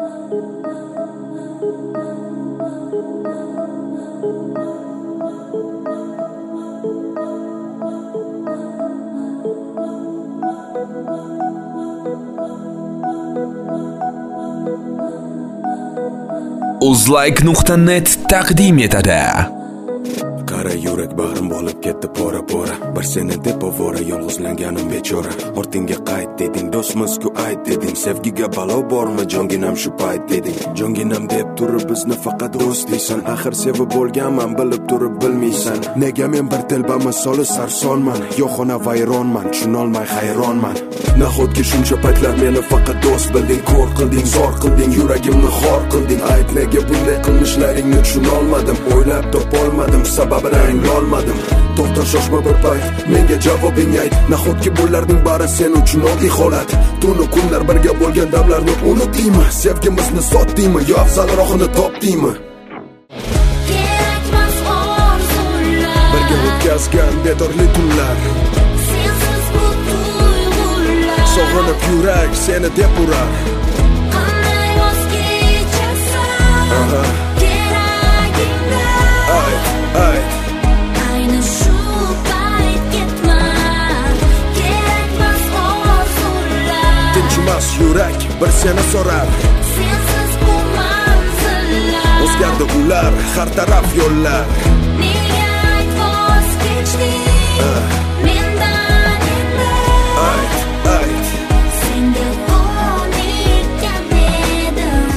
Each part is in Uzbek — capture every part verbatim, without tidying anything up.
uzlike nuqta net taqdim etadi. Qara yurak bag'rim bo'lib ketdi pora pora. Bir seni deb ovora yolg'izlanganim bechora. Ortingga qayt deding, do'stmiz-ku ayt deding. Sevgiga balo bormi, jonginam shu payt deding. Jonginam deb turib bizni faqat do'st deysan. Axir sevib bo'lganman, bilib turib bilmaysan. Nega men bir telba misoli sarsonman, yo'qona vayronman, tushunolmay hayronman. Nahotki shuncha paytlar meni faqat do'st bilding, ko'r qilding, zor qilding, yuragimni xor qilding. Ayt nega bunday qilmishlaringni tushunolmadim, o'ylab topolmadim, sababini anglolmadim. To'xta shoshma bir payt, menga javobing ayt. Nahotki bularning bari sen uchun oddiy holat. Tunu kunlar birga bo'lgan damlarni unutdingmi? Sevgimizni sotdingmi yo afzalroqini topdingmi? Kerakmas orzular, Birga o'tkazgan bedorli tunlar, sensiz bu tuyg'ular. sog'inib yurak seni deb urar. Qanday voz kechasan, Aha. keragingda. Ayt, ayt. Ayni shu payt ketma, kerakmas orzular. Tinchimas yurak bir seni so'rar. Sensiz bu manzillar, O'zgardi ular, har taraf yo'llar. nega ayt voz kechding mendan endi? Ayt, ayt. Senga ko'nikkan edim.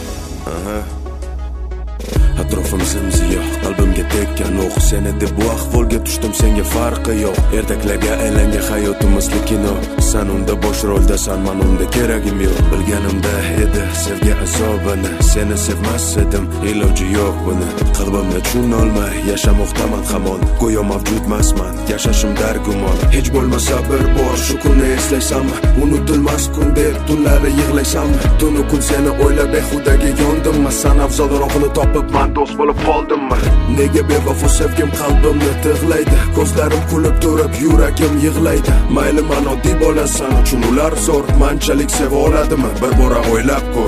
Atrofim zimziyo, qalbimga tekkan o'q. Seni deb bu ahvolga tushdim, senga farqi yo'q. Ertaklarga aylangan hayotimizli kino. Sen unda bosh roldasan, men unda keragim yo'q. Bilganimda edi sevgi azobini, seni sevmas edim, iloji yo'q buni. Qalbimni tushunolmay yashamoqdaman hamon. Go'yo mavjudmasman, yashashim dargumon. Hech bo'lmasa bir bor shu kunni eslaysanmi? Unutilmas kun deb tunlari yig'laysanmi? Tunu kun seni o'ylab behudaga yondimmi? San afzalroqini topib men do'st bo'lib qoldimmi? Nega bevafo sevgim qalbimni tig'laydi? Ko'zlarim kulib turib yuragim yig'laydi. Mayli men oddiy bo'lasan uchun ular zo'r, manchalik seva oladimi? Bir bora o'ylab ko'r.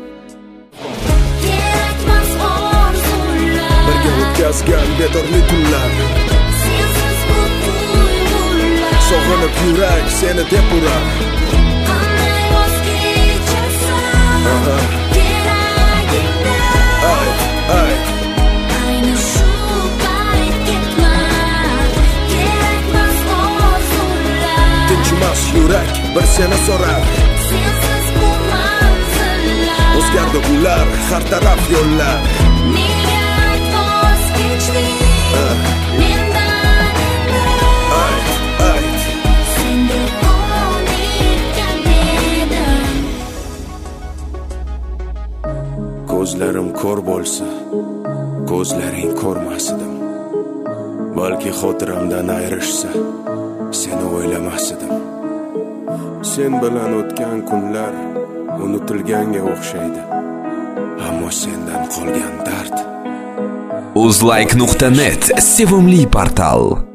Kerakmas orzular, Birga o'tkazgan bedorli tunlar, sensiz bu tuyg'ular. sog'inib yurak seni deb urar. Qanday voz kechasan, Aha. keragingda. Ayt, ayt. Ayni shu payt ketma, kerakmas orzular. Tinchimas yurak bir seni so'rar. Sensiz bu manzillar, O'zgardi ular, har taraf yo'llar. nega ayt voz kechding mendan endi? Ayt, ayt. Senga ko'nikkan edim. Ko'zlarim ko'r bo'lsa, ko'zlaring ko'rmas edim. Balki xotiramdan ayrishsa, seni o'ylamas edim. Sen bilan o'tgan kunlar unutilganga o'xshaydi. Ammo sendan qolgan dard uzlike nuqta net sevimli portal.